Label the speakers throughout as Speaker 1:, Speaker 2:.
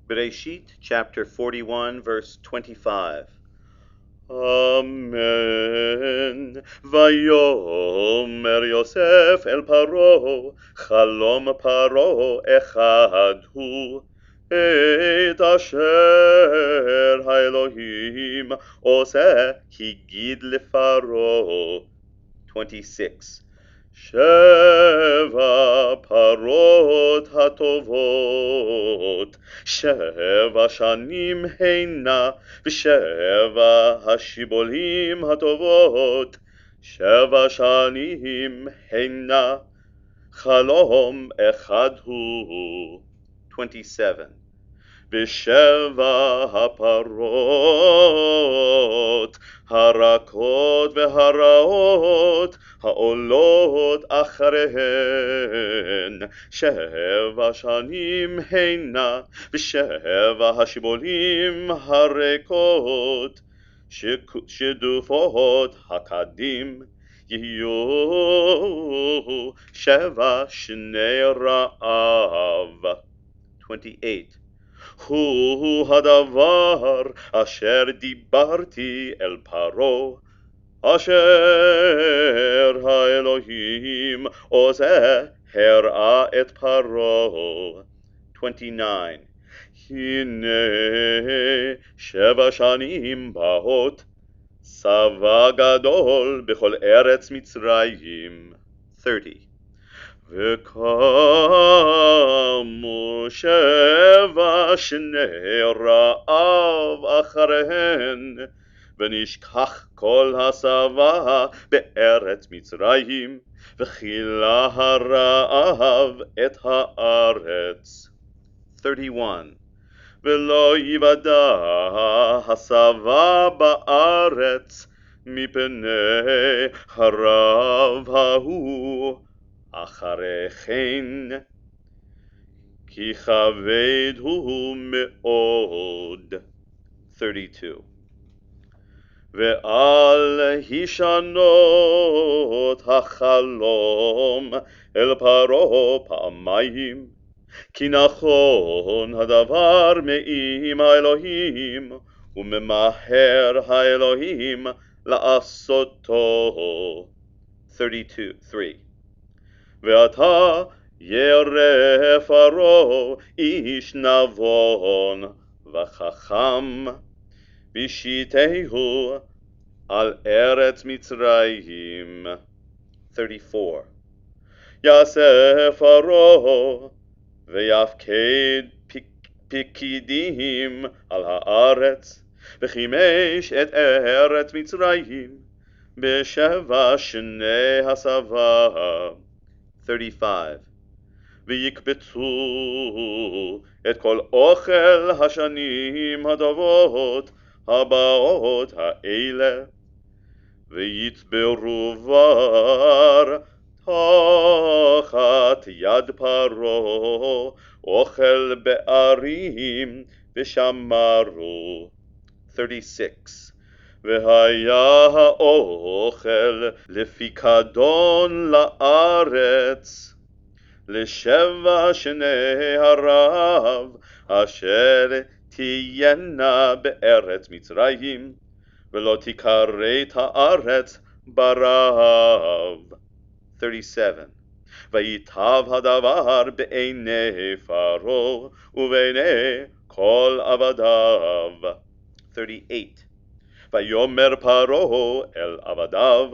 Speaker 1: Bereshit, chapter 41, verse 25. Amen. ויאמר יוסף אל פרעה, חלום פרעה אחד הוא, את אשר האלוהים עושה הגיד לפרעה. 26. שבע פרות הטובות, 7 שנים הנה, ושבע השיבולים הטובות, 7 שנים הנה, חלום אחד הוא. 27. ושבע הפרות הרכות והרעות העולות אחריהן, 7 שנים הנה, ושבע השיבולים הריקות שדופות הקדים יהיו 7 שני רעב. 28. הוא הדבר אשר דיברתי אל פרעה, אשר האלוהים עושה הראה את פרעה. 29. הנה 7 שנים באות, שבע גדול בכל ארץ מצרים. 30. וקמו 7 שני רעב אחריהן, ונשכח כל השבע בארץ מצרים, וכילה הרעב את הארץ. 31. ולא יוודע השבע בארץ מפני הרעב ההוא אחרי כן, כי כבד הוא מאוד. 32. ואל הישנות החלום אל פרעה פעמיים, כי נכון הדבר מעם האלוהים, וממהר האלוהים לעשותו. 32. ואתה ירא פרעה איש נבון וחכם, וישיתהו על ארץ מצרים. 34. יעשה פרעה ויפקד פקידים על הארץ, וחימש את ארץ מצרים ב7 שני השבע. 35. ויקבצו את כל אוכל השנים הטובות הבאות האלה, ויצברו בר תחת יד פרעה אוכל בערים ושמרו. 36. והיה האוכל לפיקדון לארץ, ל7 שני הרעב אשר תהיינה בארץ מצרים, ולא תכרת הארץ ברעב. 37. ויטב הדבר בעיני פרעה ובעיני כל עבדיו. 38. ויאמר פרעה אל עבדיו,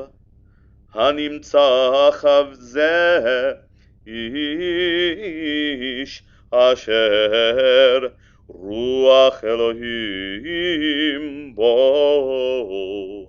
Speaker 1: הנמצא חבזה איש אשר רוח אלוהים בו.